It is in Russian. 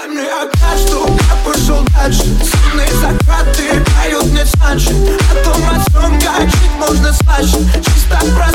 Дай мне огня, чтоб я пошел дальше. Сонные закаты дают мне санши. О том, как жить можно слаще. Чисто прозрачно.